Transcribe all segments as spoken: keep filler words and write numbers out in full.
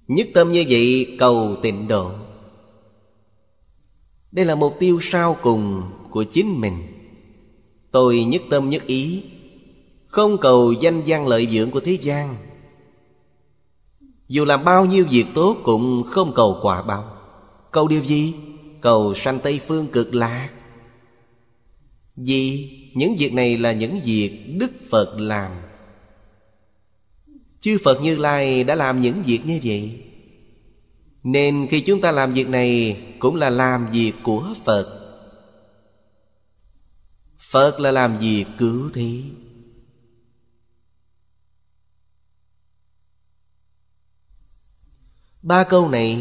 Nhất tâm như vậy cầu tịnh độ. Đây là mục tiêu sau cùng của chính mình. Tôi nhất tâm nhất ý, không cầu danh văn lợi dưỡng của thế gian. Dù làm bao nhiêu việc tốt cũng không cầu quả báo. Cầu điều gì? Cầu sanh Tây Phương Cực Lạc. Vì những việc này là những việc Đức Phật làm. Chư Phật Như Lai đã làm những việc như vậy, nên khi chúng ta làm việc này cũng là làm việc của Phật. Phật là làm việc cứu thế. Ba câu này,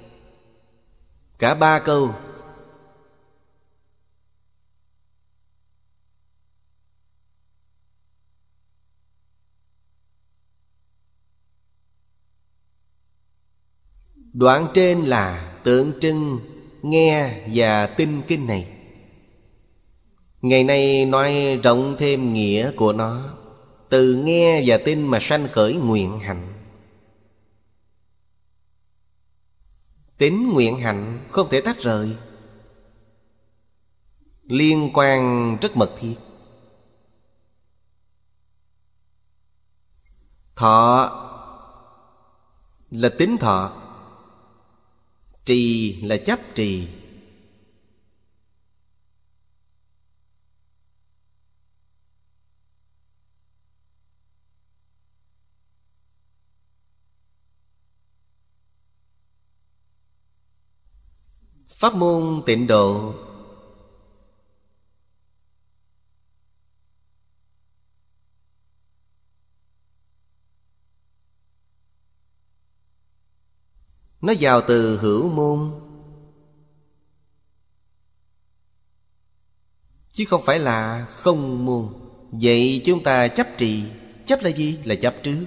cả ba câu đoạn trên là tượng trưng nghe và tin kinh này. Ngày nay nói rộng thêm nghĩa của nó, từ nghe và tin mà sanh khởi nguyện hạnh. Tín nguyện hạnh không thể tách rời, liên quan rất mật thiết. Thọ là tín thọ, trì là chấp trì. Pháp môn tịnh độ nó vào từ hữu môn, chứ không phải là không môn. Vậy chúng ta chấp trì. Chấp là gì? Là chấp trước.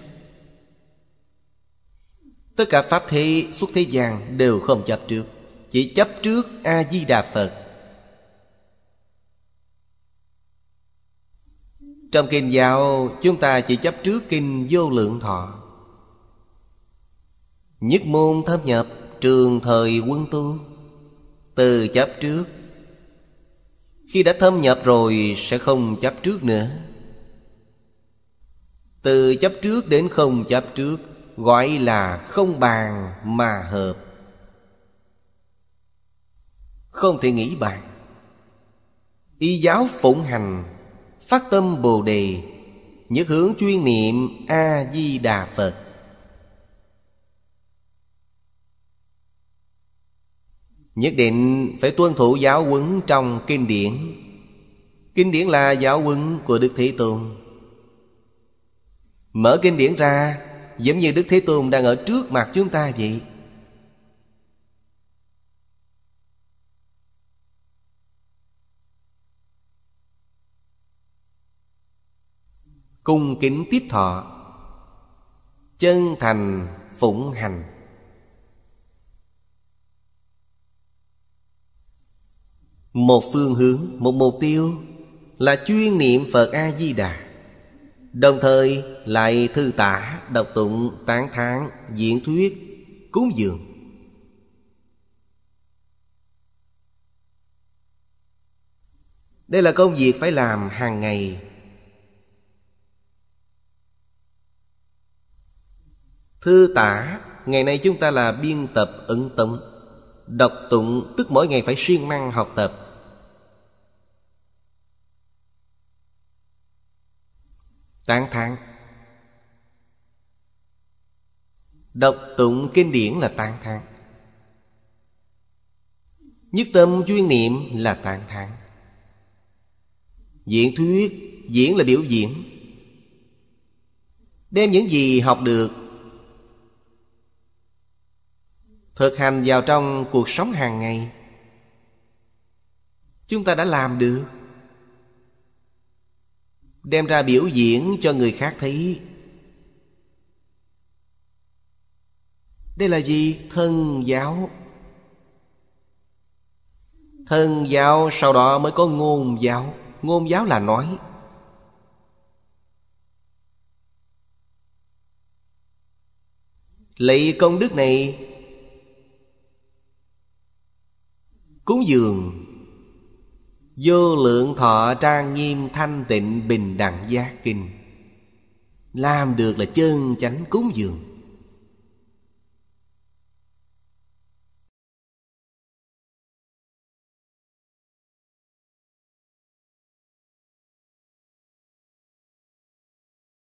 Tất cả pháp thế xuất thế gian đều không chấp trước, chỉ chấp trước A-di-đà Phật. Trong kinh giáo chúng ta chỉ chấp trước kinh Vô Lượng Thọ. Nhất môn thâm nhập, trường thời quân tu, từ chấp trước. Khi đã thâm nhập rồi sẽ không chấp trước nữa. Từ chấp trước đến không chấp trước gọi là không bàn mà hợp. Không thể nghĩ bàn. Y giáo phụng hành, phát tâm Bồ Đề, nhất hướng chuyên niệm A-di-đà Phật. Nhất định phải tuân thủ giáo huấn trong kinh điển. Kinh điển là giáo huấn của Đức Thế Tôn. Mở kinh điển ra giống như Đức Thế Tôn đang ở trước mặt chúng ta vậy. Cung kính tiếp thọ, chân thành phụng hành. Một phương hướng, một mục tiêu là chuyên niệm Phật A-di-đà, đồng thời lại thư tả, đọc tụng, tán thán, diễn thuyết, cúng dường. Đây là công việc phải làm hàng ngày. Thư tả, ngày nay chúng ta là biên tập ấn tống. Đọc tụng tức mỗi ngày phải siêng năng học tập. Tán thán, đọc tụng kinh điển là tán thán. Nhất tâm chuyên niệm là tán thán. Diễn thuyết, diễn là biểu diễn. Đem những gì học được thực hành vào trong cuộc sống hàng ngày. Chúng ta đã làm được, đem ra biểu diễn cho người khác thấy. Đây là gì? Thân giáo. Thân giáo sau đó mới có ngôn giáo. Ngôn giáo là nói. lấy công đức này cúng dường Vô Lượng Thọ Trang Nghiêm Thanh Tịnh Bình Đẳng Giác Kinh, làm được là chân chánh cúng dường.